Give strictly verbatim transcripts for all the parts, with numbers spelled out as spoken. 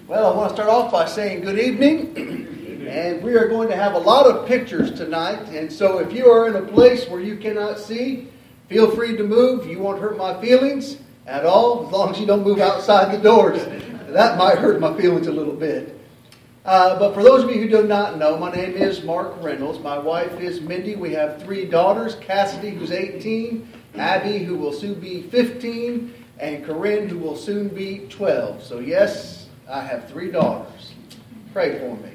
Well, I want to start off by saying good evening. And we are going to have a lot of pictures tonight. And so if you are in a place where you cannot see, feel free to move. You won't hurt my feelings at all, as long as you don't move outside the doors. That might hurt my feelings a little bit. Uh, but for those of you who do not know, my name is Mark Reynolds. My wife is Mindy. We have three daughters, Cassidy, who's eighteen, Abby, who will soon be fifteen, and Corinne, who will soon be twelve. So yes, I have three daughters. Pray for me.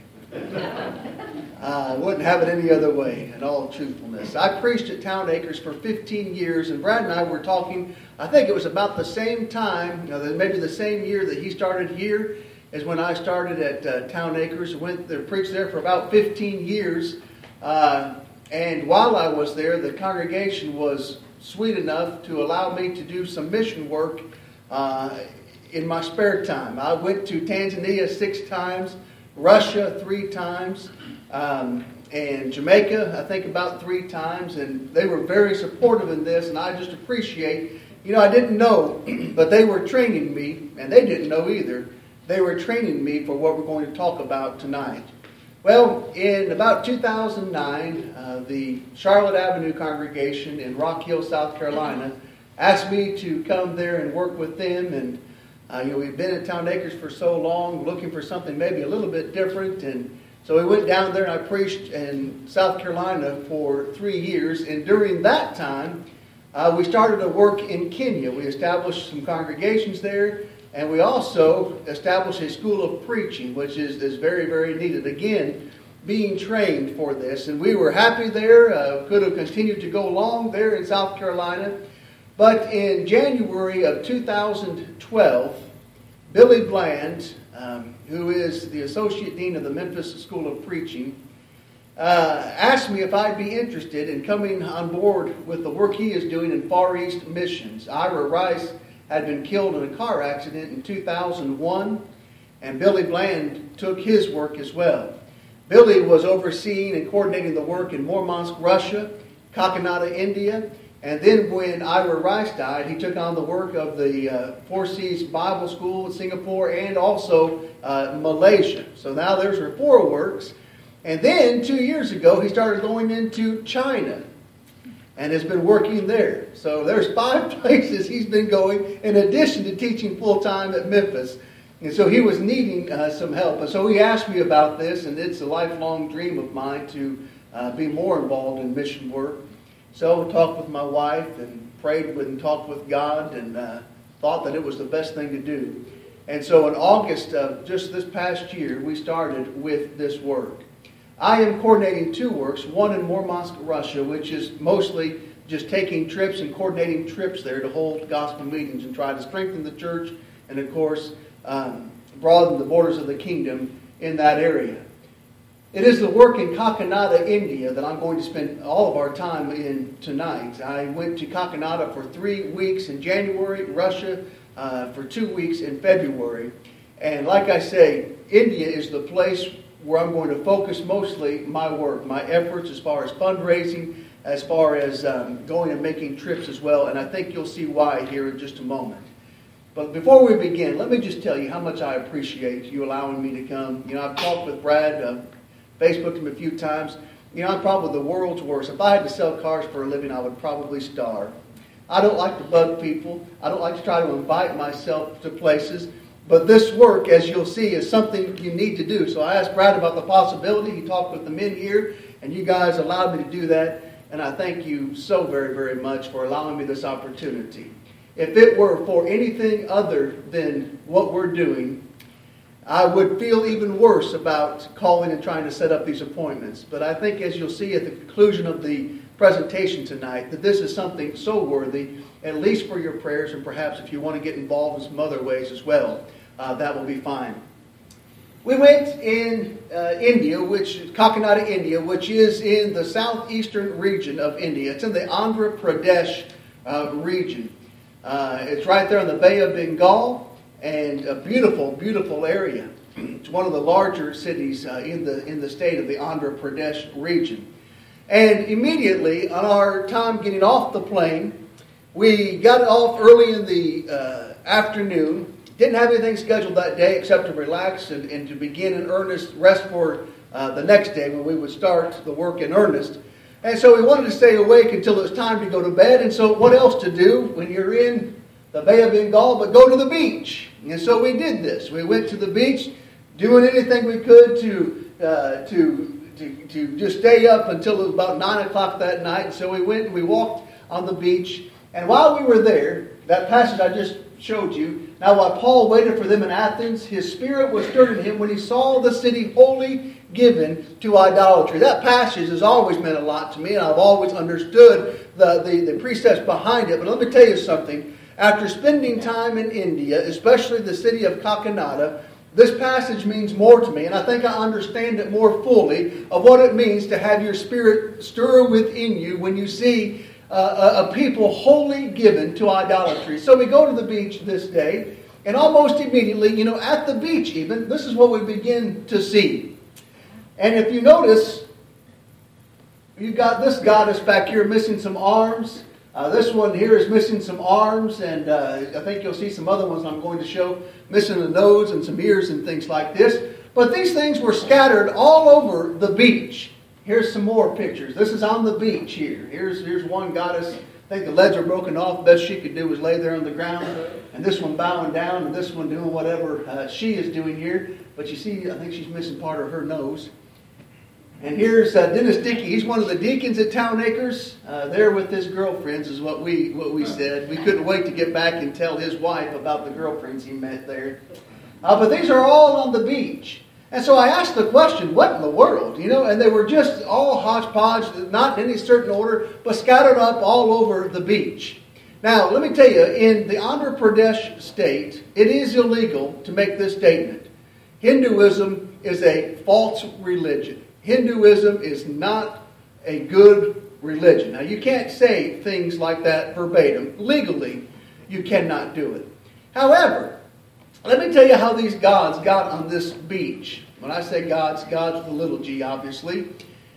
I uh, wouldn't have it any other way, in all truthfulness. I preached at Town Acres for fifteen years, and Brad and I were talking, I think it was about the same time, you know, maybe the same year that he started here, as when I started at uh, Town Acres. Went there, preached there for about fifteen years. Uh, and while I was there, the congregation was sweet enough to allow me to do some mission work uh, in my spare time. I went to Tanzania six times, Russia three times, um, and Jamaica, I think about three times. And they were very supportive in this, and I just appreciate, you know, I didn't know, but they were training me, and they didn't know either. They were training me for what we're going to talk about tonight. Well, in about two thousand nine, uh, the Charlotte Avenue congregation in Rock Hill, South Carolina, asked me to come there and work with them. And uh, you know, we've been at Town Acres for so long, looking for something maybe a little bit different. And so we went down there, and I preached in South Carolina for three years. And during that time, uh, we started to work in Kenya. We established some congregations there. And we also established a school of preaching, which is, is very, very needed. Again, being trained for this. And we were happy there. Uh, could have continued to go along there in South Carolina. But in January of two thousand twelve, Billy Bland, um, who is the Associate Dean of the Memphis School of Preaching, uh, asked me if I'd be interested in coming on board with the work he is doing in Far East missions. Ira Rice had been killed in a car accident in two thousand one, and Billy Bland took his work as well. Billy was overseeing and coordinating the work in Murmansk, Russia, Kakinada, India, and then when Ira Rice died, he took on the work of the uh, Four Seas Bible School in Singapore and also uh, Malaysia. So now there's her four works. And then two years ago, he started going into China and has been working there. So there's five places he's been going in addition to teaching full-time at Memphis. And so he was needing uh, some help. And so he asked me about this, and it's a lifelong dream of mine to uh, be more involved in mission work. So I talked with my wife and prayed with and talked with God and uh, thought that it was the best thing to do. And so in August of just this past year, we started with this work. I am coordinating two works, one in Murmansk, Russia, which is mostly just taking trips and coordinating trips there to hold gospel meetings and try to strengthen the church and, of course, um, broaden the borders of the kingdom in that area. It is the work in Kakinada, India, that I'm going to spend all of our time in tonight. I went to Kakinada for three weeks in January, Russia uh, for two weeks in February. And like I say, India is the place where I'm going to focus mostly my work, my efforts as far as fundraising, as far as um, going and making trips as well. And I think you'll see why here in just a moment. But before we begin, let me just tell you how much I appreciate you allowing me to come. You know, I've talked with Brad, uh, Facebooked him a few times. You know, I'm probably the world's worst. If I had to sell cars for a living, I would probably starve. I don't like to bug people. I don't like to try to invite myself to places. But this work, as you'll see, is something you need to do. So I asked Brad about the possibility. He talked with the men here, and you guys allowed me to do that. And I thank you so very, very much for allowing me this opportunity. If it were for anything other than what we're doing, I would feel even worse about calling and trying to set up these appointments. But I think, as you'll see at the conclusion of the presentation tonight, that this is something so worthy, at least for your prayers, and perhaps if you want to get involved in some other ways as well, uh, that will be fine. We went in uh, India, which is Kakinada, India, which is in the southeastern region of India. It's in the Andhra Pradesh uh, region. Uh, it's right there in the Bay of Bengal, and a beautiful, beautiful area. It's one of the larger cities uh, in the in the state of the Andhra Pradesh region. And immediately on our time getting off the plane, we got off early in the uh, afternoon Didn't have anything scheduled that day except to relax and, and to begin in earnest rest for uh, the next day when we would start the work in earnest. And so we wanted to stay awake until it was time to go to bed. And so what else to do when you're in the Bay of Bengal but go to the beach? And so we did this. We went to the beach, doing anything we could to uh, to, to to just stay up until it was about nine o'clock that night. And so we went and we walked on the beach. And while we were there, that passage I just showed you, now while Paul waited for them in Athens, his spirit was stirred in him when he saw the city wholly given to idolatry. That passage has always meant a lot to me, and I've always understood the, the, the precepts behind it. But let me tell you something. After spending time in India, especially the city of Kakinada, this passage means more to me, and I think I understand it more fully of what it means to have your spirit stir within you when you see uh, a, a people wholly given to idolatry. So we go to the beach this day, and almost immediately, you know, at the beach even, this is what we begin to see. And if you notice, you've got this goddess back here missing some arms. Uh, this one here is missing some arms, and uh, I think you'll see some other ones I'm going to show, missing a nose and some ears and things like this. But these things were scattered all over the beach. Here's some more pictures. This is on the beach here. Here's, here's one goddess. I think the legs are broken off. Best she could do was lay there on the ground. And this one bowing down, and this one doing whatever uh, she is doing here. But you see, I think she's missing part of her nose. And here's uh, Dennis Dickey. He's one of the deacons at Town Acres. Uh, there with his girlfriends is what we what we said. We couldn't wait to get back and tell his wife about the girlfriends he met there. Uh, but these are all on the beach. And so I asked the question, what in the world? You know, and they were just all hodgepodge, not in any certain order, but scattered up all over the beach. Now, let me tell you, in the Andhra Pradesh state, it is illegal to make this statement. Hinduism is a false religion. Hinduism is not a good religion. Now, you can't say things like that verbatim. Legally, you cannot do it. However, let me tell you how these gods got on this beach. When I say gods, gods with a little g, obviously.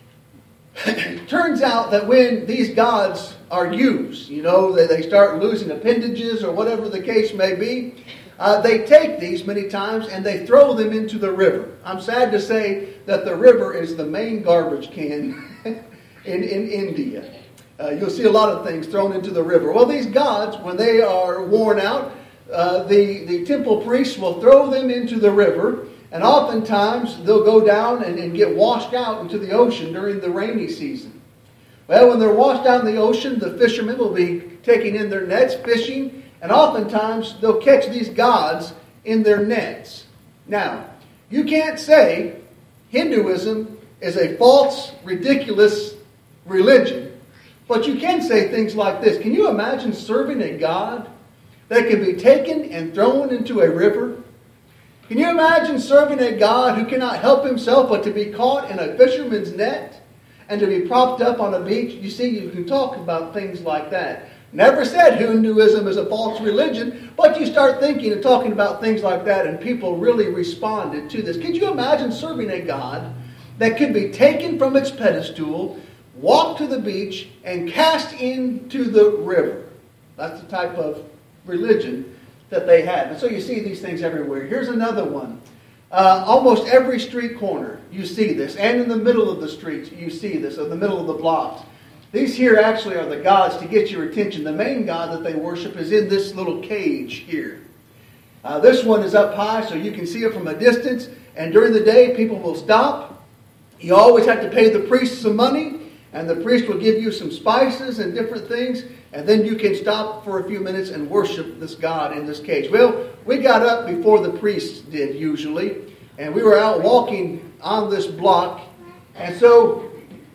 Turns out that when these gods are used, you know, they, they start losing appendages or whatever the case may be, uh, they take these many times and they throw them into the river. I'm sad to say that the river is the main garbage can in, in India. Uh, you'll see a lot of things thrown into the river. Well, these gods, when they are worn out, uh, the, the temple priests will throw them into the river. And oftentimes, they'll go down and, and get washed out into the ocean during the rainy season. Well, when they're washed out in the ocean, the fishermen will be taking in their nets, fishing, and oftentimes they'll catch these gods in their nets. Now, you can't say Hinduism is a false, ridiculous religion, but you can say things like this. Can you imagine serving a God that can be taken and thrown into a river? Can you imagine serving a God who cannot help himself but to be caught in a fisherman's net and to be propped up on a beach? You see, you can talk about things like that. Never said Hinduism is a false religion, but you start thinking and talking about things like that, and people really responded to this. Could you imagine serving a God that could be taken from its pedestal, walked to the beach, and cast into the river? That's the type of religion that they had. And so you see these things everywhere. Here's another one. Uh, almost every street corner you see this, and in the middle of the streets you see this, in the middle of the blocks. These here actually are the gods to get your attention. The main god that they worship is in this little cage here. Uh, this one is up high so you can see it from a distance, and during the day people will stop. You always have to pay the priest some money, and the priest will give you some spices and different things, and then you can stop for a few minutes and worship this god in this cage. Well, we got up before the priests did usually, and we were out walking on this block, and so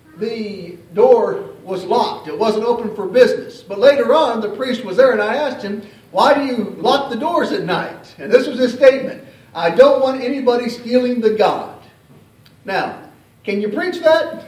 the door was locked. It wasn't open for business. But later on, the priest was there, and I asked him, why do you lock the doors at night? And this was his statement: I don't want anybody stealing the God. Now, can you preach that?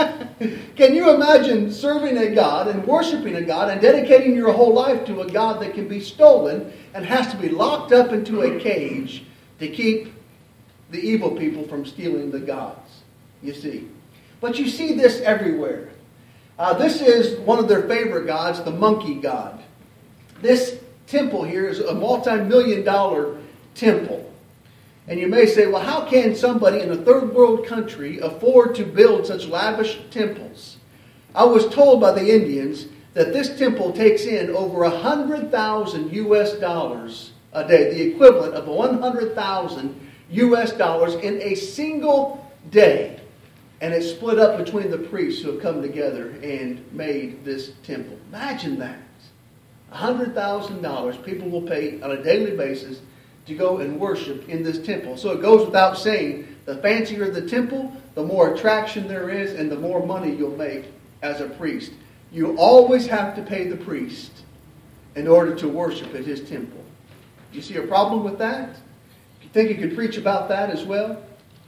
Can you imagine serving a God and worshiping a God and dedicating your whole life to a God that can be stolen and has to be locked up into a cage to keep the evil people from stealing the gods? You see. But you see this everywhere. Uh, this is one of their favorite gods, the monkey god. This temple here is a multi-million dollar temple. And you may say, well, how can somebody in a third world country afford to build such lavish temples? I was told by the Indians that this temple takes in over one hundred thousand U S dollars a day, the equivalent of one hundred thousand U S dollars in a single day. And it's split up between the priests who have come together and made this temple. Imagine that. one hundred thousand dollars people will pay on a daily basis to go and worship in this temple. So it goes without saying, the fancier the temple, the more attraction there is and the more money you'll make as a priest. You always have to pay the priest in order to worship at his temple. Do you see a problem with that? You think you could preach about that as well?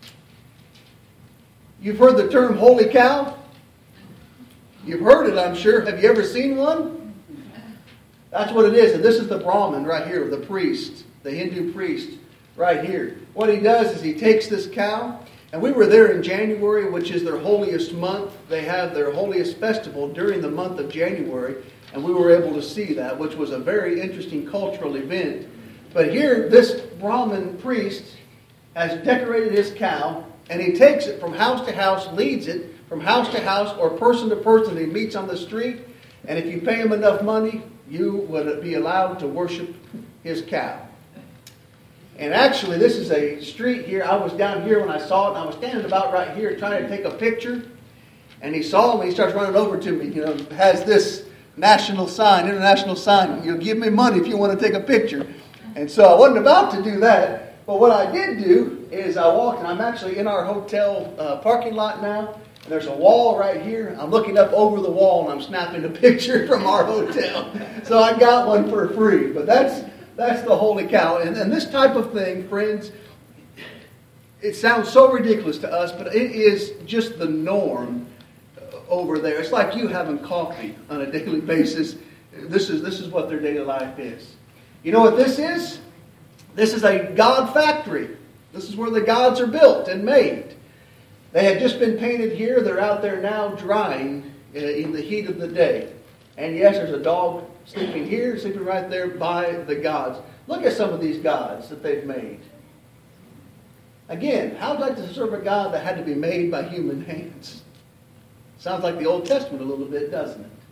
You've heard the term holy cow? You've heard it, I'm sure. Have you ever seen one? That's what it is. And this is the Brahmin right here, the priest, the Hindu priest right here. What he does is he takes this cow, and we were there in January, which is their holiest month. They have their holiest festival during the month of January, and we were able to see that, which was a very interesting cultural event. But here, this Brahmin priest has decorated his cow, and he takes it from house to house, leads it from house to house or person to person he meets on the street. And if you pay him enough money, you would be allowed to worship his cow. And actually, this is a street here. I was down here when I saw it, and I was standing about right here trying to take a picture. And he saw me, he starts running over to me, you know, has this national sign, international sign. You'll give me money if you want to take a picture. And so I wasn't about to do that. But what I did do is I walked, and I'm actually in our hotel uh, parking lot now. And there's a wall right here. I'm looking up over the wall, and I'm snapping a picture from our hotel. So I got one for free. But that's that's the holy cow. And, and this type of thing, friends, it sounds so ridiculous to us, but it is just the norm over there. It's like you having coffee on a daily basis. This is this is what their daily life is. You know what this is? This is a god factory. This is where the gods are built and made. They had just been painted here. They're out there now drying in the heat of the day. And yes, there's a dog sleeping here, sleeping right there by the gods. Look at some of these gods that they've made. Again, how would you like to serve a God that had to be made by human hands? Sounds like the Old Testament a little bit, doesn't it?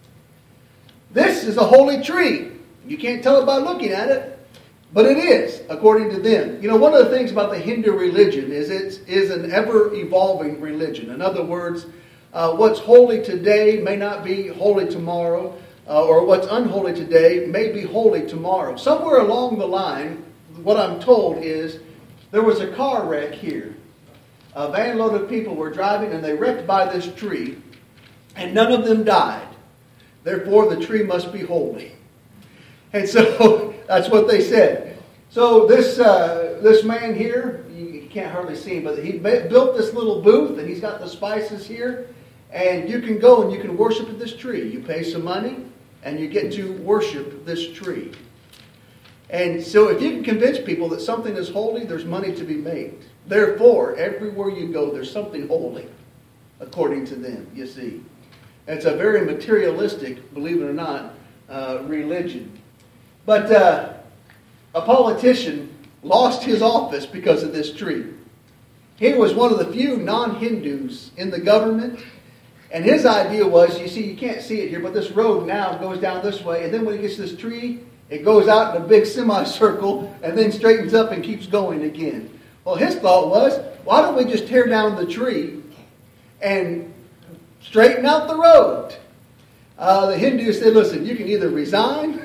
This is a holy tree. You can't tell it by looking at it, but it is, according to them. You know, one of the things about the Hindu religion is it is an ever-evolving religion. In other words, uh, what's holy today may not be holy tomorrow, uh, or what's unholy today may be holy tomorrow. Somewhere along the line, what I'm told is there was a car wreck here. A van load of people were driving, and they wrecked by this tree, and none of them died. Therefore, the tree must be holy. And so that's what they said. So this uh, this man here, you can't hardly see him, but he built this little booth, and he's got the spices here. And you can go and you can worship at this tree. You pay some money, and you get to worship this tree. And so if you can convince people that something is holy, there's money to be made. Therefore, everywhere you go, there's something holy, according to them, you see. It's a very materialistic, believe it or not, uh, religion. But uh, a politician lost his office because of this tree. He was one of the few non-Hindus in the government. And his idea was, you see, you can't see it here, but this road now goes down this way. And then when he gets to this tree, it goes out in a big semicircle and then straightens up and keeps going again. Well, his thought was, why don't we just tear down the tree and straighten out the road? Uh, the Hindus said, listen, you can either resign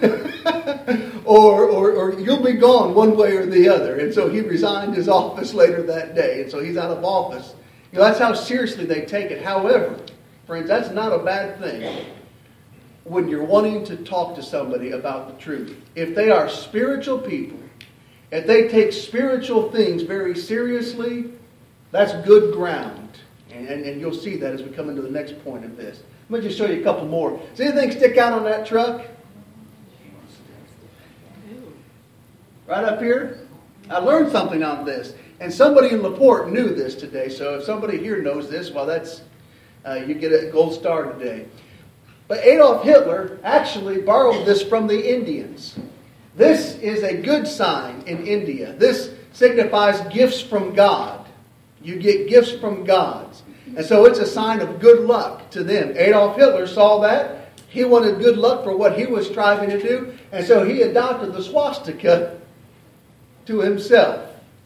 or, or, or you'll be gone one way or the other. And so he resigned his office later that day. And so he's out of office. You know, that's how seriously they take it. However, friends, that's not a bad thing when you're wanting to talk to somebody about the truth. If they are spiritual people, if they take spiritual things very seriously, that's good ground. And, and, and you'll see that as we come into the next point of this. Let me just show you a couple more. Does anything stick out on that truck? Right up here? I learned something on this. And somebody in LaPorte knew this today. So if somebody here knows this, well, that's uh, you get a gold star today. But Adolf Hitler actually borrowed this from the Indians. This is a good sign in India. This signifies gifts from God. You get gifts from God. And so it's a sign of good luck to them. Adolf Hitler saw that. He wanted good luck for what he was striving to do. And so he adopted the swastika to himself.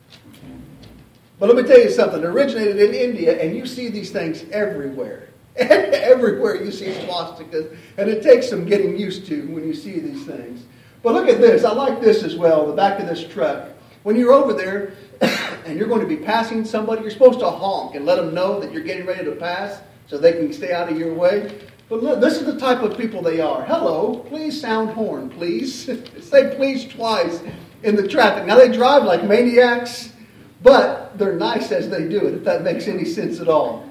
But let me tell you something. It originated in India, and you see these things everywhere. Everywhere you see swastikas. And it takes some getting used to when you see these things. But look at this. I like this as well, the back of this truck. When you're over there and you're going to be passing somebody, you're supposed to honk and let them know that you're getting ready to pass so they can stay out of your way. But look, this is the type of people they are. Hello, please sound horn, please. Say please twice in the traffic. Now they drive like maniacs, but they're nice as they do it, if that makes any sense at all.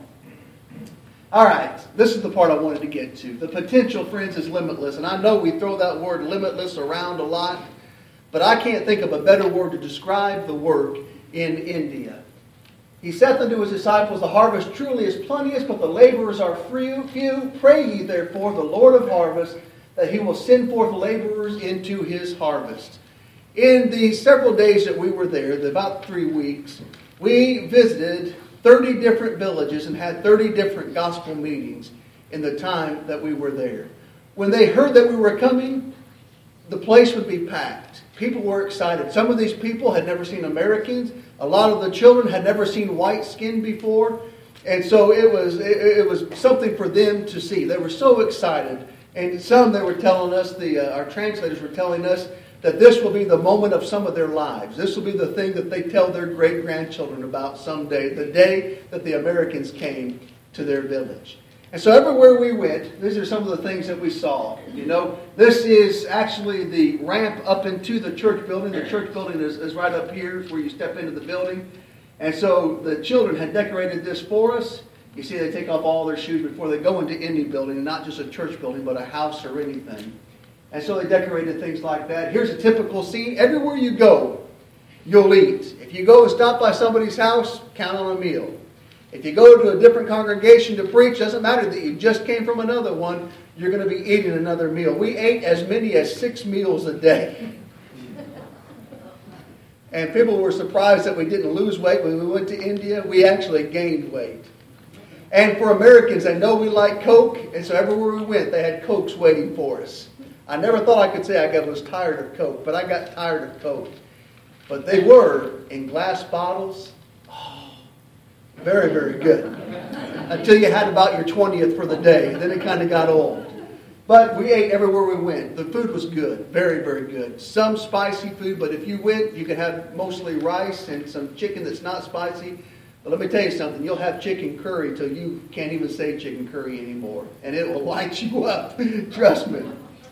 All right, this is the part I wanted to get to. The potential, friends, is limitless. And I know we throw that word limitless around a lot, but I can't think of a better word to describe the work in India. He saith unto his disciples, the harvest truly is plenteous, but the laborers are few. few. Pray ye therefore the Lord of harvest, that he will send forth laborers into his harvest. In the several days that we were there, the about three weeks, we visited thirty different villages and had thirty different gospel meetings in the time that we were there. When they heard that we were coming, the place would be packed. People were excited. Some of these people had never seen Americans. A lot of the children had never seen white skin before. And so it was it, it was something for them to see. They were so excited. And some, they were telling us, the uh, our translators were telling us, that this will be the moment of some of their lives. This will be the thing that they tell their great-grandchildren about someday, the day that the Americans came to their village. And so everywhere we went, these are some of the things that we saw. You know, this is actually the ramp up into the church building. The church building is, is right up here where you step into the building. And so the children had decorated this for us. You see, they take off all their shoes before they go into any building, not just a church building, but a house or anything. And so they decorated things like that. Here's a typical scene. Everywhere you go, you'll eat. If you go and stop by somebody's house, count on a meal. If you go to a different congregation to preach, doesn't matter that you just came from another one, you're going to be eating another meal. We ate as many as six meals a day. And people were surprised that we didn't lose weight when we went to India. We actually gained weight. And for Americans, they know we like Coke, and so everywhere we went, they had Cokes waiting for us. I never thought I could say I got, was tired of Coke, but I got tired of Coke. But they were in glass bottles. Oh, very, very good. Until you had about your twentieth for the day. Then it kind of got old. But we ate everywhere we went. The food was good. Very, very good. Some spicy food, but if you went, you could have mostly rice and some chicken that's not spicy. But let me tell you something. You'll have chicken curry till you can't even say chicken curry anymore. And it will light you up. Trust me.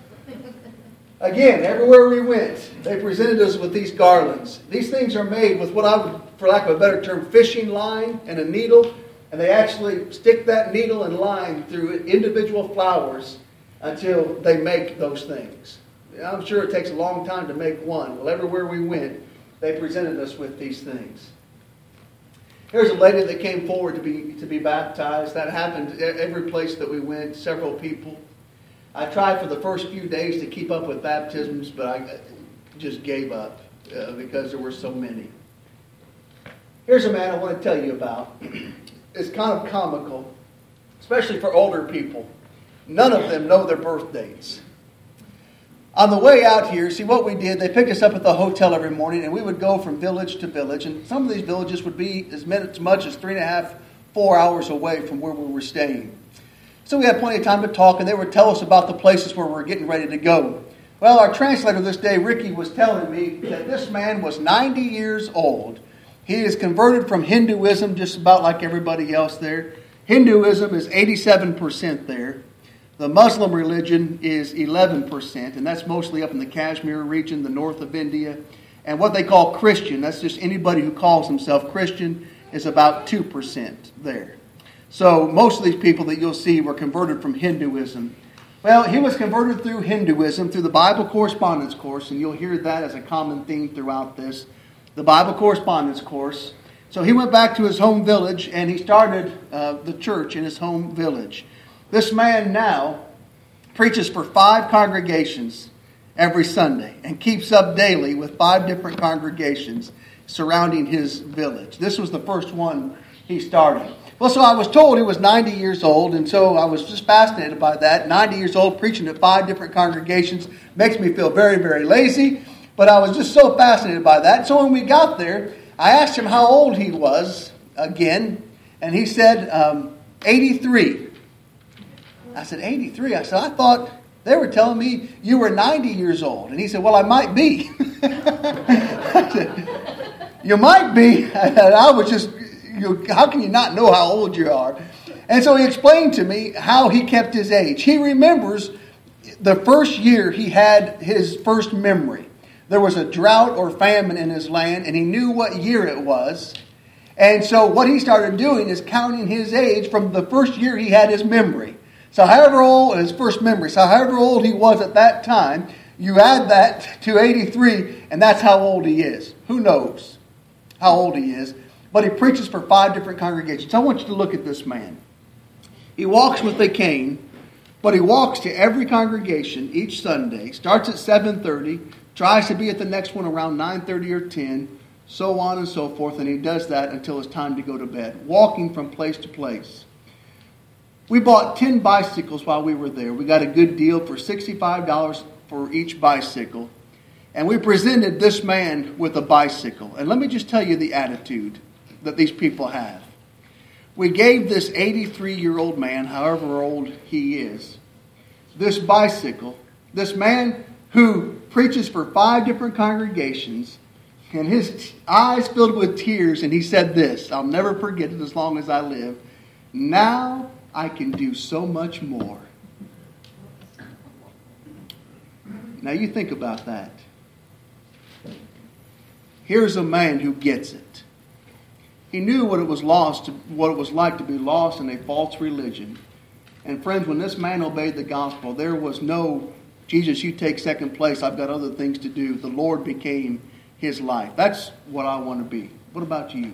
Again, everywhere we went, they presented us with these garlands. These things are made with what I would, for lack of a better term, fishing line and a needle. And they actually stick that needle and line through individual flowers until they make those things. I'm sure it takes a long time to make one. Well, everywhere we went, they presented us with these things. Here's a lady that came forward to be to be baptized. That happened every place that we went, several people. I tried for the first few days to keep up with baptisms, but I just gave up uh, because there were so many. Here's a man I want to tell you about. It's kind of comical, especially for older people. None of them know their birth dates. On the way out here, see what we did, they picked us up at the hotel every morning, and we would go from village to village. And some of these villages would be as much as three and a half, four hours away from where we were staying. So we had plenty of time to talk, and they would tell us about the places where we were getting ready to go. Well, our translator this day, Ricky, was telling me that this man was ninety years old. He is converted from Hinduism, just about like everybody else there. Hinduism is eighty-seven percent there. The Muslim religion is eleven percent, and that's mostly up in the Kashmir region, the north of India. And what they call Christian, that's just anybody who calls himself Christian, is about two percent there. So most of these people that you'll see were converted from Hinduism. Well, he was converted through Hinduism, through the Bible correspondence course, and you'll hear that as a common theme throughout this. The Bible correspondence course. So he went back to his home village, and he started uh, the church in his home village. This man now preaches for five congregations, every Sunday and keeps up daily with five different congregations surrounding his village. This was the first one he started. Well, so I was told he was ninety years old, and so I was just fascinated by that. ninety years old, preaching at five different congregations, makes me feel very, very lazy, but I was just so fascinated by that. So when we got there, I asked him how old he was again, and he said um, eighty-three. I said, eighty-three? I said, I thought they were telling me you were ninety years old. And he said, well, I might be. I said, you might be? And I was just... You, how can you not know how old you are? And so he explained to me how he kept his age. He remembers the first year he had his first memory. There was a drought or famine in his land, and he knew what year it was. And so what he started doing is counting his age from the first year he had his memory. So however old, his first memory, so however old he was at that time, you add that to eighty-three, and that's how old he is. Who knows how old he is? But he preaches for five different congregations. I want you to look at this man. He walks with a cane, but he walks to every congregation each Sunday. Starts at seven thirty, tries to be at the next one around nine thirty or ten, so on and so forth. And he does that until it's time to go to bed, walking from place to place. We bought ten bicycles while we were there. We got a good deal for sixty-five dollars for each bicycle. And we presented this man with a bicycle. And let me just tell you the attitude that these people have. We gave this eighty-three-year-old man, however old he is, this bicycle, this man who preaches for five different congregations, and his eyes filled with tears, and he said this, I'll never forget it as long as I live, now I can do so much more. Now you think about that. Here's a man who gets it. He knew what it was lost, what it was like to be lost in a false religion. And friends, when this man obeyed the gospel, there was no, Jesus, you take second place, I've got other things to do. The Lord became his life. That's what I want to be. What about you?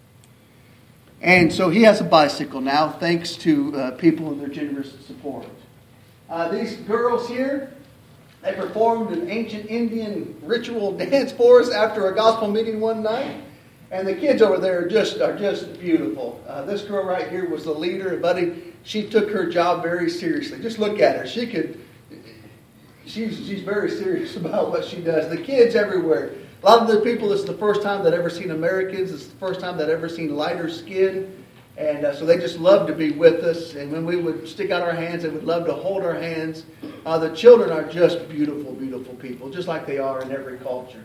And so he has a bicycle now, thanks to uh, people and their generous support. Uh, these girls here, they performed an ancient Indian ritual dance for us after a gospel meeting one night. And the kids over there are just are just beautiful. Uh, this girl right here was the leader, buddy. She took her job very seriously. Just look at her. She could. She's she's very serious about what she does. The kids everywhere. A lot of the people, this is the first time that ever seen Americans. It's the first time that ever seen lighter skin, and uh, so they just love to be with us. And when we would stick out our hands, they would love to hold our hands. Uh, the children are just beautiful, beautiful people, just like they are in every culture.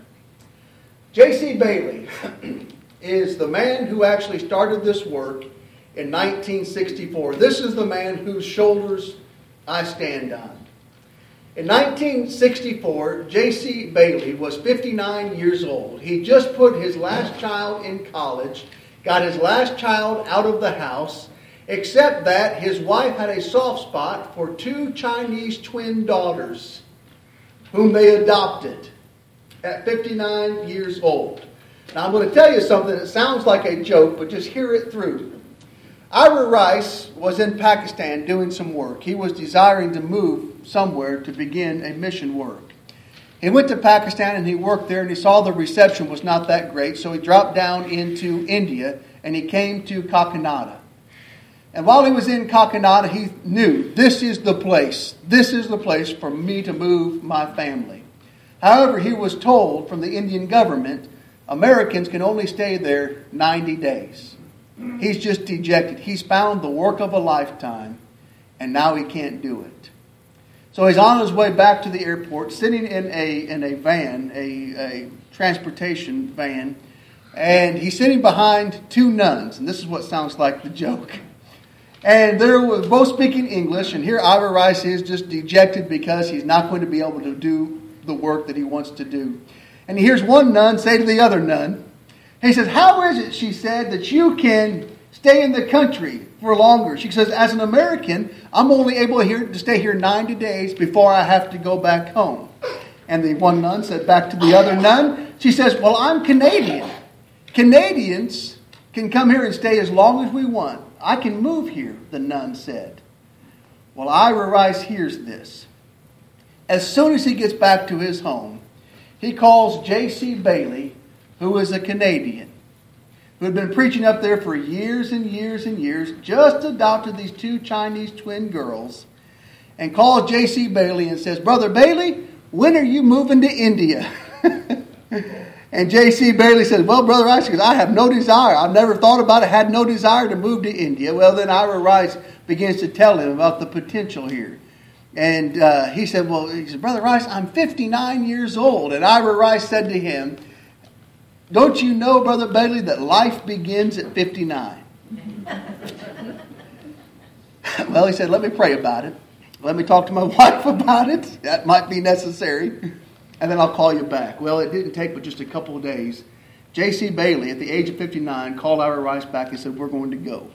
J C Bailey is the man who actually started this work in nineteen sixty-four. This is the man whose shoulders I stand on. In nineteen sixty-four, J C Bailey was fifty-nine years old. He just put his last child in college, got his last child out of the house, except that his wife had a soft spot for two Chinese twin daughters whom they adopted at fifty-nine years old. Now I'm going to tell you something that sounds like a joke, but just hear it through. Ira Rice was in Pakistan doing some work. He was desiring to move somewhere to begin a mission work. He went to Pakistan and he worked there, and he saw the reception was not that great, so he dropped down into India and he came to Kakinada. And while he was in Kakinada, he knew this is the place. This is the place for me to move my family. However, he was told from the Indian government, Americans can only stay there ninety days. He's just dejected. He's found the work of a lifetime, and now he can't do it. So he's on his way back to the airport, sitting in a in a van, a, a transportation van, and he's sitting behind two nuns, and this is what sounds like the joke. And they were both speaking English, and here Ira Rice is just dejected because he's not going to be able to do the work that he wants to do. And he hears one nun say to the other nun, he says, how is it, she said, that you can stay in the country for longer? She says, as an American, I'm only able here to stay here ninety days before I have to go back home. And the one nun said back to the other nun, she says, well, I'm Canadian. Canadians can come here and stay as long as we want. I can move here, the nun said. Well, Ira Rice hears this. as soon as he gets back to his home, he calls J C Bailey, who is a Canadian, who had been preaching up there for years and years and years, just adopted these two Chinese twin girls, and calls J C Bailey and says, "Brother Bailey, when are you moving to India?" And J C Bailey said, "Well, Brother Rice, because I have no desire. I've never thought about it, had no desire to move to India." Well, then Ira Rice begins to tell him about the potential here. And uh, he said, well, he said, "Brother Rice, I'm fifty-nine years old." And Ira Rice said to him, "Don't you know, Brother Bailey, that life begins at fifty-nine? Well, he said, "Let me pray about it. Let me talk to my wife about it. That might be necessary. And then I'll call you back." Well, it didn't take but just a couple of days. J C Bailey, at the age of fifty-nine, called Ira Rice back and said, "We're going to go."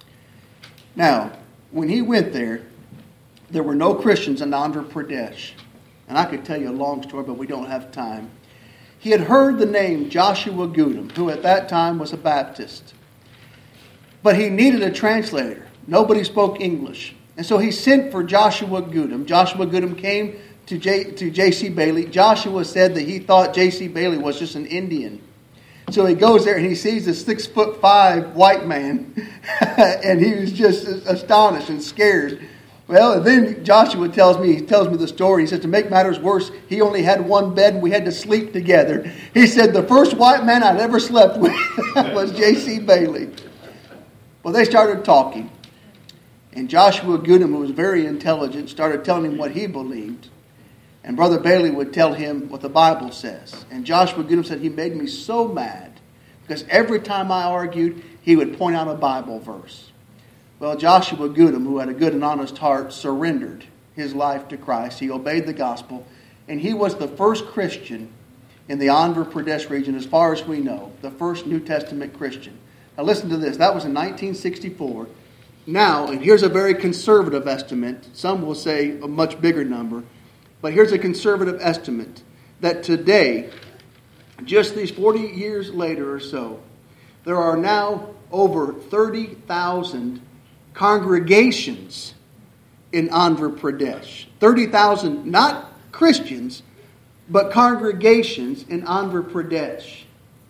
Now, when he went there, there were no Christians in Andhra Pradesh. And I could tell you a long story, but we don't have time. He had heard the name Joshua Goodham, who at that time was a Baptist. But he needed a translator. Nobody spoke English. And so he sent for Joshua Goodham. Joshua Goodham came to J, to J C Bailey. Joshua said that he thought J C Bailey was just an Indian. So he goes there and he sees a six foot five white man. And he was just astonished and scared. Well, then Joshua tells me, he tells me the story. He says, to make matters worse, he only had one bed and we had to sleep together. He said, the first white man I'd ever slept with was J C Bailey. Well, they started talking. And Joshua Goodham, who was very intelligent, started telling him what he believed. And Brother Bailey would tell him what the Bible says. And Joshua Goodham said, he made me so mad because every time I argued, he would point out a Bible verse. Well, Joshua Goodham, who had a good and honest heart, surrendered his life to Christ. He obeyed the gospel. And he was the first Christian in the Andhra Pradesh region, as far as we know, the first New Testament Christian. Now listen to this. That was in nineteen sixty-four. Now, and here's a very conservative estimate. Some will say a much bigger number. But here's a conservative estimate that today, just these forty years later or so, there are now over thirty thousand congregations in Andhra Pradesh. thirty thousand, not Christians, but congregations in Andhra Pradesh.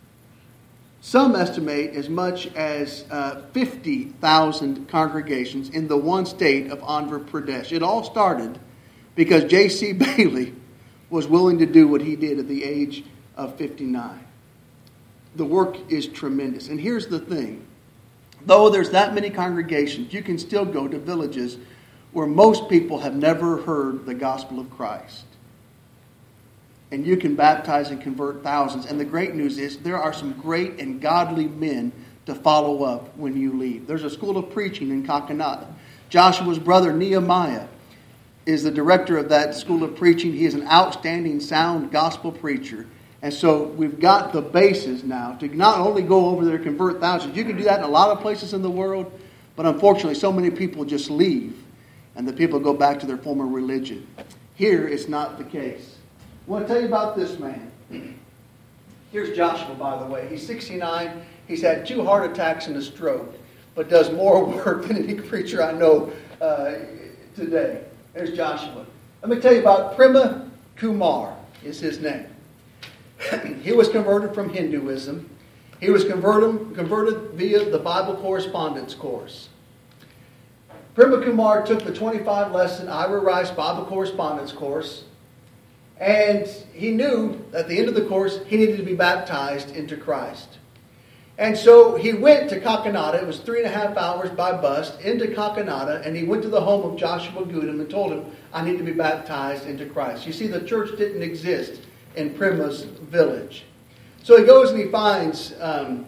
Some estimate as much as uh, fifty thousand congregations in the one state of Andhra Pradesh. It all started because J C Bailey was willing to do what he did at the age of fifty-nine. The work is tremendous. And here's the thing. Though there's that many congregations, you can still go to villages where most people have never heard the gospel of Christ. And you can baptize and convert thousands. And the great news is there are some great and godly men to follow up when you leave. There's a school of preaching in Kakinada. Joshua's brother Nehemiah is the director of that school of preaching. He is an outstanding, sound gospel preacher. And so we've got the basis now to not only go over there and convert thousands. You can do that in a lot of places in the world. But unfortunately, so many people just leave. And the people go back to their former religion. Here, it's not the case. I want to tell you about this man. Here's Joshua, by the way. He's sixty-nine. He's had two heart attacks and a stroke. But does more work than any preacher I know uh, today. There's Joshua. Let me tell you about Prema Kumar is his name. He was converted from Hinduism. He was converted, converted via the Bible correspondence course. Prema Kumar took the twenty-five lesson Ira Rice Bible correspondence course. And he knew at the end of the course he needed to be baptized into Christ. And so he went to Kakinada. It was three and a half hours by bus into Kakinada. And he went to the home of Joshua Goodham and told him, I need to be baptized into Christ. You see, the church didn't exist in Prema's village. So he goes and he finds um,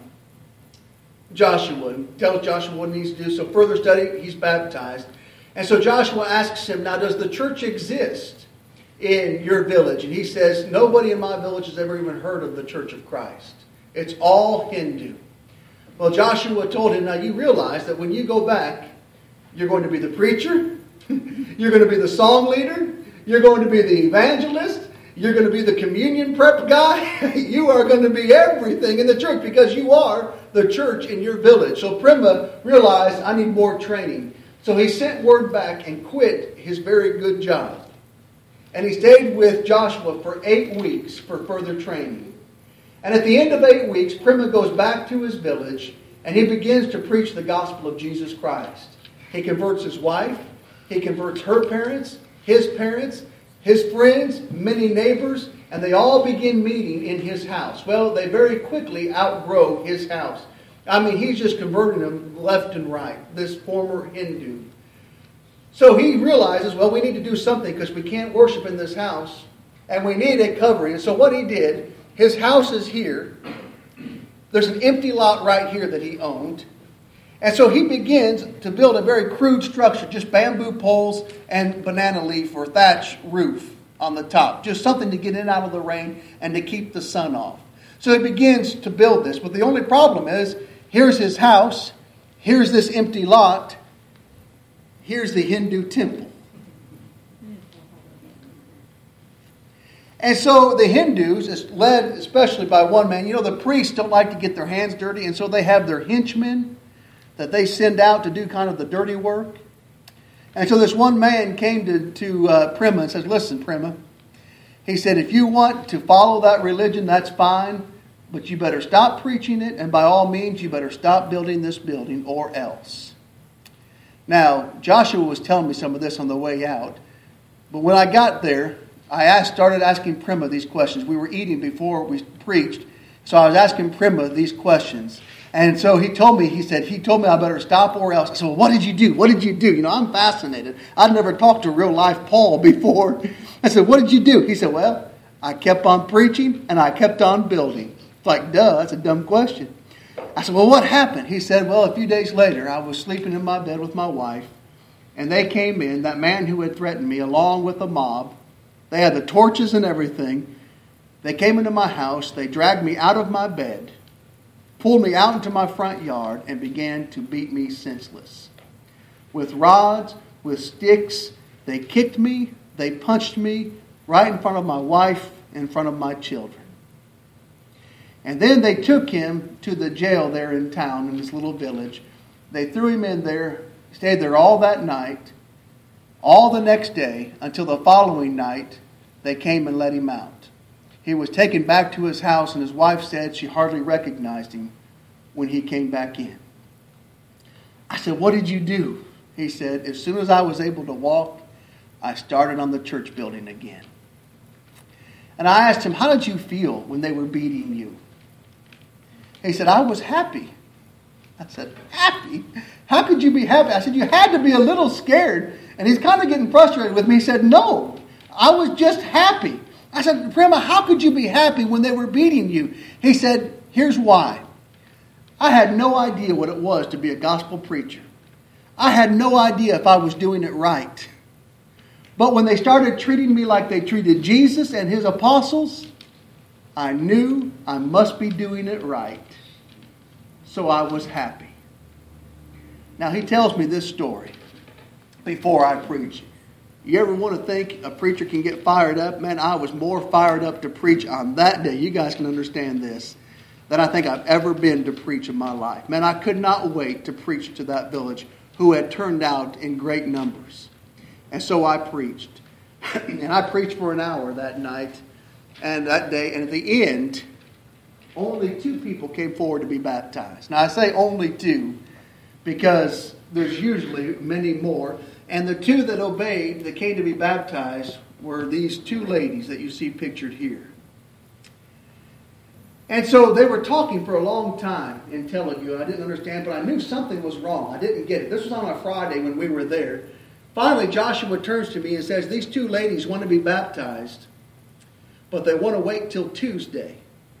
Joshua and tells Joshua what he needs to do. So further study, he's baptized. And so Joshua asks him, now does the church exist in your village? And he says, nobody in my village has ever even heard of the Church of Christ. It's all Hindu. Well, Joshua told him, now you realize that when you go back, you're going to be the preacher, you're going to be the song leader, you're going to be the evangelist, you're going to be the communion prep guy, you are going to be everything in the church because you are the church in your village. So Prema realized, I need more training. So he sent word back and quit his very good job. And he stayed with Joshua for eight weeks for further training. And at the end of eight weeks, Prema goes back to his village and he begins to preach the gospel of Jesus Christ. He converts his wife. He converts her parents, his parents, his friends, many neighbors, and they all begin meeting in his house. Well, they very quickly outgrow his house. I mean, he's just converting them left and right, this former Hindu. So he realizes, well, we need to do something because we can't worship in this house, and we need a covering. And so what he did, his house is here. There's an empty lot right here that he owned. And so he begins to build a very crude structure, just bamboo poles and banana leaf or thatch roof on the top. Just something to get in out of the rain and to keep the sun off. So he begins to build this. But the only problem is, here's his house, here's this empty lot, here's the Hindu temple. And so the Hindus, led especially by one man, you know, the priests don't like to get their hands dirty, and so they have their henchmen that they send out to do kind of the dirty work. And so this one man came to, to uh, Prema and says, listen, Prema, he said, if you want to follow that religion, that's fine, but you better stop preaching it, and by all means, you better stop building this building or else. Now, Joshua was telling me some of this on the way out, but when I got there, I asked, started asking Prema these questions. We were eating before we preached, so I was asking Prema these questions. And so he told me, he said, he told me I better stop or else. I said, well, what did you do? What did you do? You know, I'm fascinated. I'd never talked to real life Paul before. I said, what did you do? He said, well, I kept on preaching and I kept on building. It's like, duh, that's a dumb question. I said, well, what happened? He said, well, a few days later, I was sleeping in my bed with my wife, and they came in, that man who had threatened me, along with the mob. They had the torches and everything. They came into my house. They dragged me out of my bed, pulled me out into my front yard, and began to beat me senseless. With rods, with sticks, they kicked me, they punched me right in front of my wife, in front of my children. And then they took him to the jail there in town, in this little village. They threw him in there, stayed there all that night, all the next day, until the following night, they came and let him out. He was taken back to his house, and his wife said she hardly recognized him when he came back in. I said, what did you do? He said, as soon as I was able to walk, I started on the church building again. And I asked him, how did you feel when they were beating you? He said, I was happy. I said, happy? How could you be happy? I said, you had to be a little scared. And he's kind of getting frustrated with me. He said, no, I was just happy. I said, Prema, how could you be happy when they were beating you? He said, here's why. I had no idea what it was to be a gospel preacher. I had no idea if I was doing it right. But when they started treating me like they treated Jesus and his apostles, I knew I must be doing it right. So I was happy. Now he tells me this story before I preach. You ever want to think a preacher can get fired up? Man, I was more fired up to preach on that day. You guys can understand this. Than I think I've ever been to preach in my life. Man, I could not wait to preach to that village who had turned out in great numbers. And so I preached. And I preached for an hour that night and that day. And at the end, only two people came forward to be baptized. Now I say only two because there's usually many more. And the two that obeyed, that came to be baptized, were these two ladies that you see pictured here. And so they were talking for a long time in Telugu. I didn't understand, but I knew something was wrong. I didn't get it. This was on a Friday when we were there. Finally, Joshua turns to me and says, these two ladies want to be baptized, but they want to wait till Tuesday.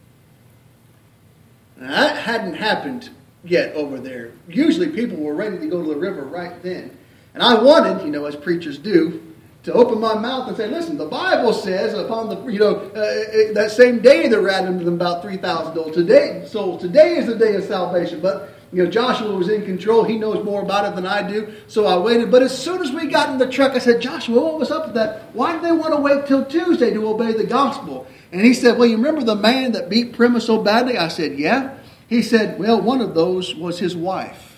Now, that hadn't happened yet over there. Usually people were ready to go to the river right then. And I wanted, you know, as preachers do, to open my mouth and say, listen, the Bible says upon the, you know, uh, that same day there were added to them about three thousand souls. Today, souls. Today is the day of salvation. But, you know, Joshua was in control. He knows more about it than I do. So I waited. But as soon as we got in the truck, I said, Joshua, what was up with that? Why did they want to wait till Tuesday to obey the gospel? And he said, well, you remember the man that beat Prema so badly? I said, yeah. He said, well, one of those was his wife.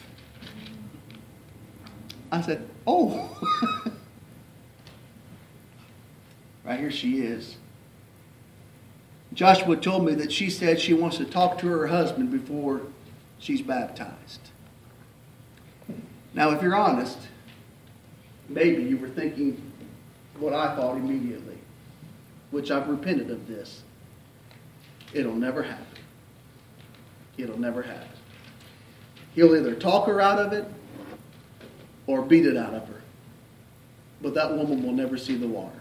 I said, oh. Right here she is. Joshua told me that she said she wants to talk to her husband before she's baptized. Now, if you're honest, maybe you were thinking what I thought immediately, which I've repented of this. It'll never happen. It'll never happen. He'll either talk her out of it or beat it out of her. But that woman will never see the water.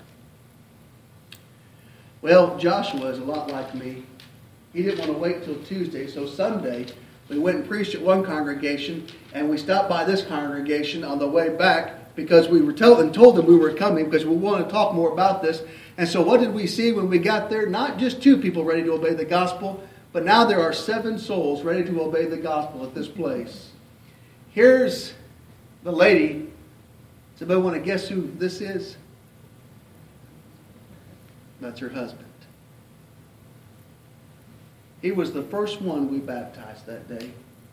Well, Joshua is a lot like me. He didn't want to wait till Tuesday, so Sunday we went and preached at one congregation, and we stopped by this congregation on the way back because we were told, and told them we were coming because we wanted to talk more about this. And so what did we see when we got there? Not just two people ready to obey the gospel, but now there are seven souls ready to obey the gospel at this place. Here's the lady. Does anybody want to guess who this is? That's her husband. He was the first one we baptized that day.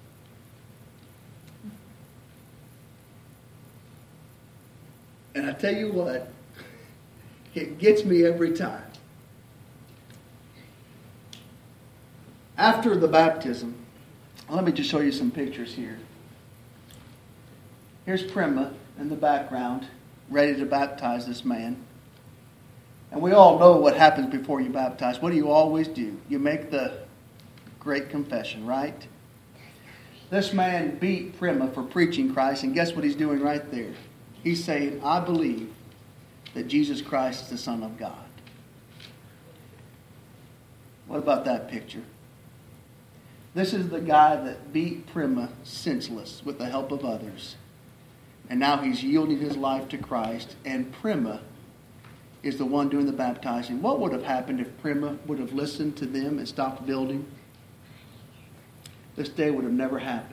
And I tell you what, it gets me every time. After the baptism, let me just show you some pictures here. Here's Prima in the background, ready to baptize this man. And we all know what happens before you baptize. What do you always do? You make the great confession, right? This man beat Prima for preaching Christ, and guess what he's doing right there? He's saying, I believe that Jesus Christ is the Son of God. What about that picture? This is the guy that beat Prima senseless with the help of others. And now he's yielding his life to Christ, and Prima is the one doing the baptizing. What would have happened if Prima would have listened to them and stopped building? This day would have never happened.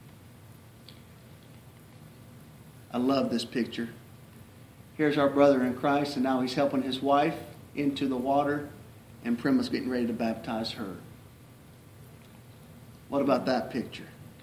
I love this picture. Here's our brother in Christ, and now he's helping his wife into the water, and Prima's getting ready to baptize her. What about that picture?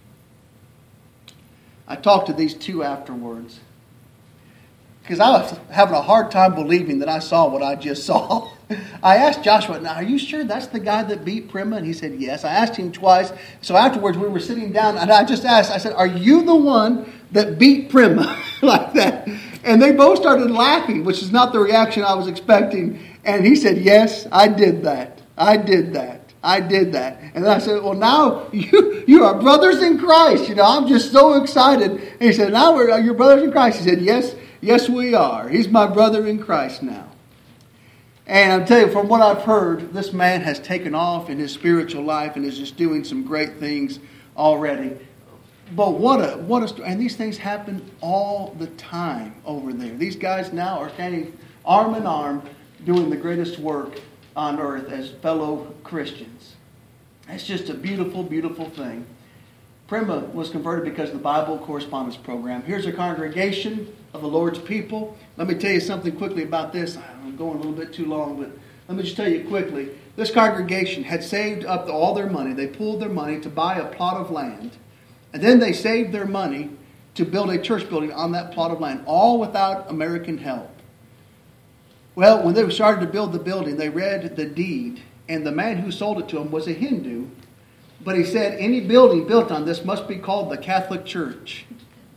I talked to these two afterwards because I was having a hard time believing that I saw what I just saw. I asked Joshua, now, are you sure that's the guy that beat Prima? And he said, yes. I asked him twice. So afterwards, we were sitting down, and I just asked, I said, are you the one that beat Prima like that? And they both started laughing, which is not the reaction I was expecting. And he said, yes, I did that. I did that. I did that. And then I said, well, now you you are brothers in Christ. You know, I'm just so excited. And he said, now we're your brothers in Christ. He said, yes, yes, we are. He's my brother in Christ now. And I'll tell you, from what I've heard, this man has taken off in his spiritual life and is just doing some great things already. But what a, what a story. And these things happen all the time over there. These guys now are standing arm in arm doing the greatest work on earth as fellow Christians. It's just a beautiful, beautiful thing. Prima was converted because of the Bible Correspondence Program. Here's a congregation of the Lord's people. Let me tell you something quickly about this. I'm going a little bit too long, but let me just tell you quickly. This congregation had saved up all their money. They pooled their money to buy a plot of land. And then they saved their money to build a church building on that plot of land, all without American help. Well, when they started to build the building, they read the deed, and the man who sold it to them was a Hindu. But he said, any building built on this must be called the Catholic Church.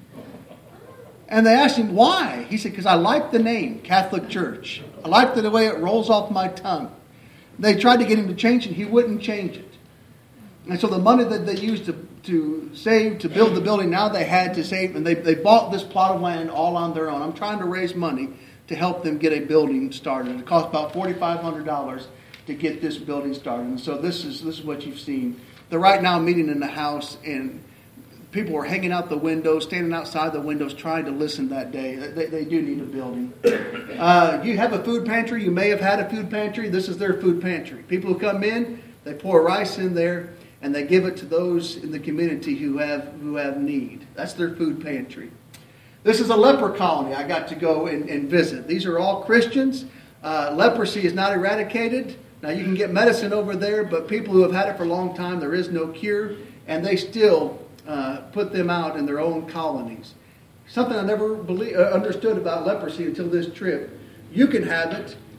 And they asked him, why? He said, because I like the name, Catholic Church. I like the way it rolls off my tongue. They tried to get him to change it. He wouldn't change it. And so the money that they used to, to save to build the building, now they had to save, and they, they bought this plot of land all on their own. I'm trying to raise money to help them get a building started. It cost about four thousand five hundred dollars to get this building started. And so this is this is what you've seen. They're right now meeting in the house, and people are hanging out the windows, standing outside the windows, trying to listen that day. They, they do need a building. Uh, you have a food pantry. You may have had a food pantry. This is their food pantry. People who come in, they pour rice in there, and they give it to those in the community who have who have need. That's their food pantry. This is a leper colony I got to go and, and visit. These are all Christians. Uh, leprosy is not eradicated. Now, you can get medicine over there, but people who have had it for a long time, there is no cure, and they still uh, put them out in their own colonies. Something I never believe, uh, understood about leprosy until this trip. You can have it,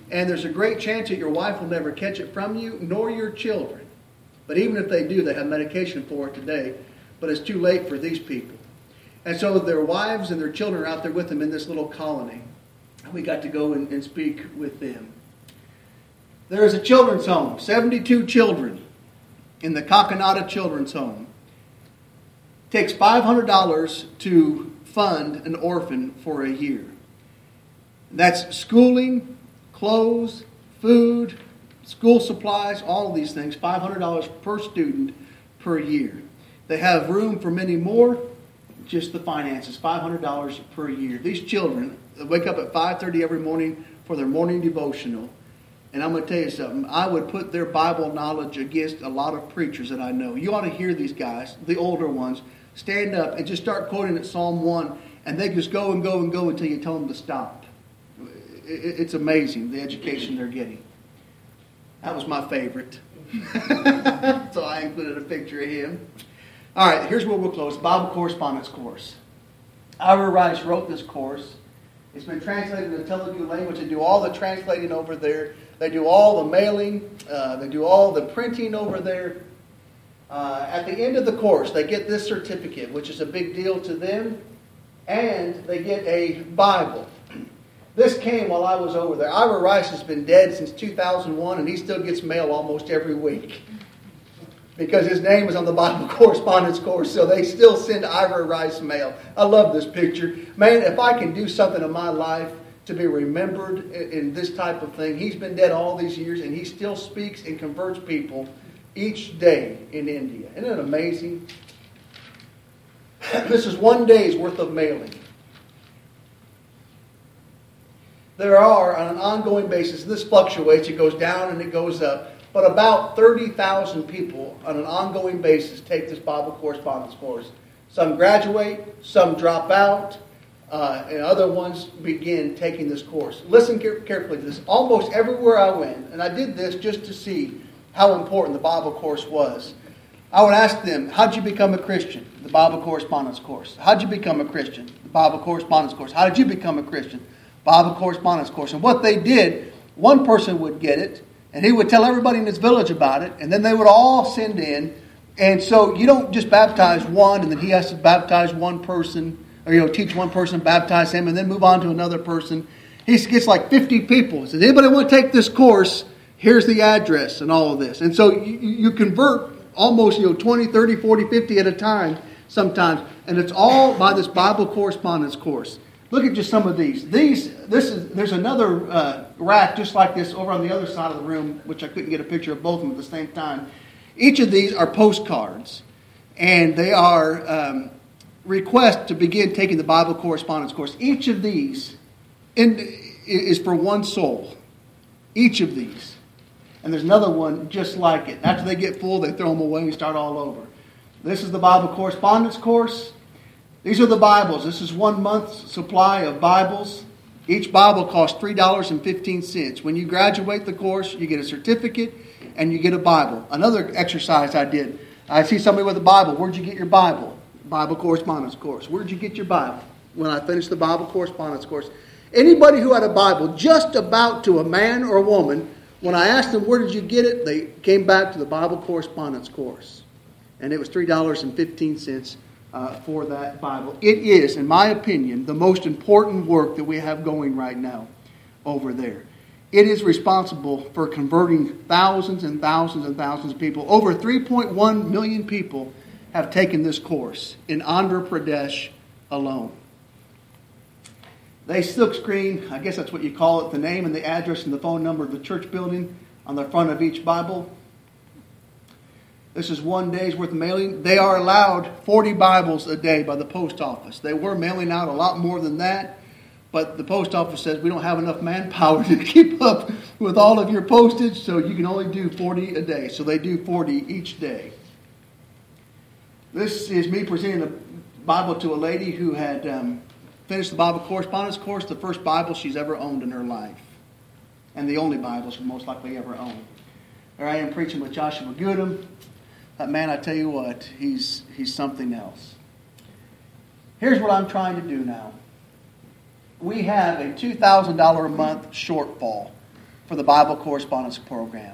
And there's a great chance that your wife will never catch it from you, nor your children. But even if they do, they have medication for it today. But it's too late for these people. And so their wives and their children are out there with them in this little colony. We got to go and, and speak with them. There is a children's home, seventy-two children in the Cacanata Children's Home. It takes five hundred dollars to fund an orphan for a year. That's schooling, clothes, food, school supplies, all of these things, five hundred dollars per student per year. They have room for many more, just the finances, five hundred dollars per year. These children wake up at five thirty every morning for their morning devotional. And I'm going to tell you something. I would put their Bible knowledge against a lot of preachers that I know. You ought to hear these guys, the older ones, stand up and just start quoting at Psalm one. And they just go and go and go until you tell them to stop. It's amazing, the education they're getting. That was my favorite. So I included a picture of him. All right, here's where we'll close. Bible Correspondence Course. Ira Rice wrote this course. It's been translated into Telugu language. They do all the translating over there. They do all the mailing. Uh, they do all the printing over there. Uh, at the end of the course, they get this certificate, which is a big deal to them. And they get a Bible. This came while I was over there. Ira Rice has been dead since two thousand one, and he still gets mail almost every week. Because his name is on the Bible Correspondence Course, so they still send Ira Rice mail. I love this picture. Man, if I can do something in my life to be remembered in this type of thing. He's been dead all these years, and he still speaks and converts people each day in India. Isn't it amazing? This is one day's worth of mailing. There are, on an ongoing basis, this fluctuates, it goes down and it goes up, but about thirty thousand people on an ongoing basis take this Bible Correspondence Course. Some graduate, some drop out, uh, and other ones begin taking this course. Listen care- carefully to this. Almost everywhere I went, and I did this just to see how important the Bible course was, I would ask them, how'd you become a Christian? The Bible Correspondence Course. How'd you become a Christian? The Bible Correspondence Course. How did you become a Christian? Bible Correspondence Course. And what they did, one person would get it, and he would tell everybody in his village about it, and then they would all send in. And so you don't just baptize one, and then he has to baptize one person, or you know, teach one person, baptize him, and then move on to another person. He gets like fifty people. He says, anybody want to take this course? Here's the address and all of this. And so you, you convert almost you know twenty, thirty, forty, fifty at a time sometimes. And it's all by this Bible Correspondence Course. Look at just some of these. These, this is there's another uh, rack just like this over on the other side of the room, which I couldn't get a picture of both of them at the same time. Each of these are postcards, and they are um, requests to begin taking the Bible Correspondence Course. Each of these in, is for one soul. Each of these. And there's another one just like it. After they get full, they throw them away and start all over. This is the Bible Correspondence Course. These are the Bibles. This is one month's supply of Bibles. Each Bible costs three dollars and fifteen cents. When you graduate the course, you get a certificate and you get a Bible. Another exercise I did. I see somebody with a Bible. Where'd you get your Bible? Bible Correspondence Course. Where'd you get your Bible? When I finished the Bible Correspondence Course. Anybody who had a Bible, just about to a man or a woman, when I asked them, where did you get it? They came back to the Bible Correspondence Course. And it was three dollars and fifteen cents uh, for that Bible. It is, in my opinion, the most important work that we have going right now over there. It is responsible for converting thousands and thousands and thousands of people. Over three point one million people have taken this course in Andhra Pradesh alone. They silk screen, I guess that's what you call it, the name and the address and the phone number of the church building on the front of each Bible. This is one day's worth of mailing. They are allowed forty Bibles a day by the post office. They were mailing out a lot more than that, but the post office says we don't have enough manpower to keep up with all of your postage, so you can only do forty a day. So they do forty each day. This is me presenting a Bible to a lady who had um, finished the Bible Correspondence Course, the first Bible she's ever owned in her life. And the only Bible she'll most likely ever own. There I am preaching with Joshua Goodham. That man, I tell you what, he's he's something else. Here's what I'm trying to do now. We have a two thousand dollars a month shortfall for the Bible Correspondence Program.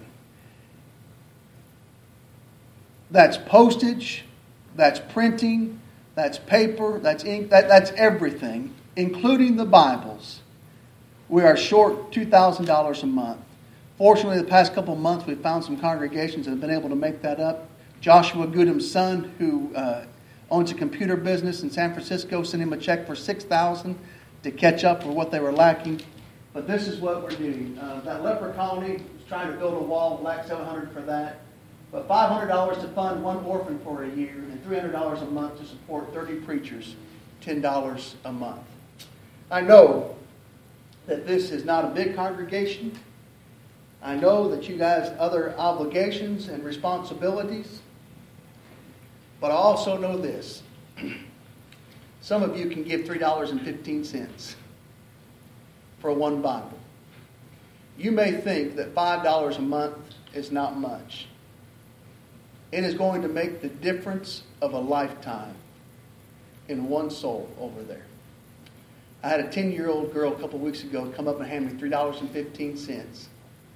That's postage, that's printing, that's paper, that's ink, that, that's everything, including the Bibles. We are short two thousand dollars a month. Fortunately, the past couple of months, we've found some congregations that have been able to make that up. Joshua Goodham's son, who uh, owns a computer business in San Francisco, sent him a check for six thousand dollars to catch up for what they were lacking. But this is what we're doing. Uh, that leper colony was trying to build a wall, lacked seven hundred dollars for that. But five hundred dollars to fund one orphan for a year, and three hundred dollars a month to support thirty preachers, ten dollars a month. I know that this is not a big congregation. I know that you guys have other obligations and responsibilities. But I also know this. Some of you can give three dollars and fifteen cents for one Bible. You may think that five dollars a month is not much. It is going to make the difference of a lifetime in one soul over there. I had a ten-year-old girl a couple weeks ago come up and hand me three dollars and fifteen cents.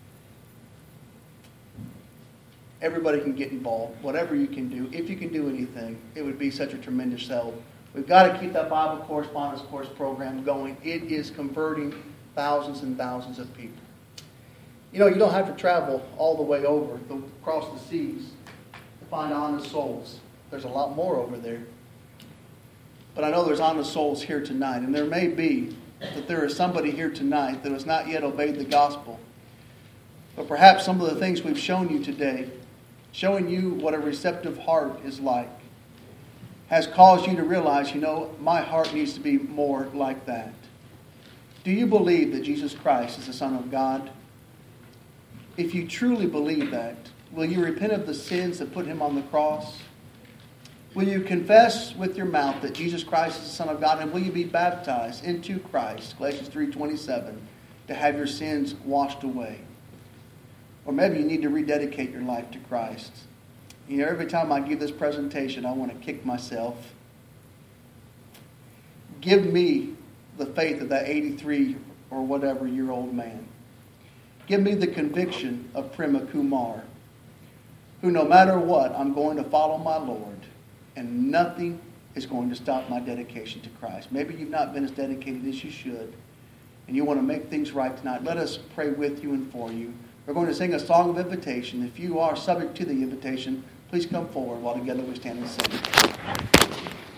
Everybody can get involved. Whatever you can do, if you can do anything, it would be such a tremendous help. We've got to keep that Bible Correspondence Course program going. It is converting thousands and thousands of people. You know, you don't have to travel all the way over, the, across the seas, to find honest souls. There's a lot more over there. But I know there's honest souls here tonight. And there may be that there is somebody here tonight that has not yet obeyed the gospel. But perhaps some of the things we've shown you today, showing you what a receptive heart is like, has caused you to realize, you know, my heart needs to be more like that. Do you believe that Jesus Christ is the Son of God? If you truly believe that, will you repent of the sins that put him on the cross? Will you confess with your mouth that Jesus Christ is the Son of God? And will you be baptized into Christ, Galatians three twenty-seven, to have your sins washed away? Or maybe you need to rededicate your life to Christ. You know, every time I give this presentation, I want to kick myself. Give me the faith of that eighty-three or whatever year old man. Give me the conviction of Prema Kumar, who no matter what, I'm going to follow my Lord, and nothing is going to stop my dedication to Christ. Maybe you've not been as dedicated as you should, and you want to make things right tonight. Let us pray with you and for you. We're going to sing a song of invitation. If you are subject to the invitation, please come forward while together we stand and sing.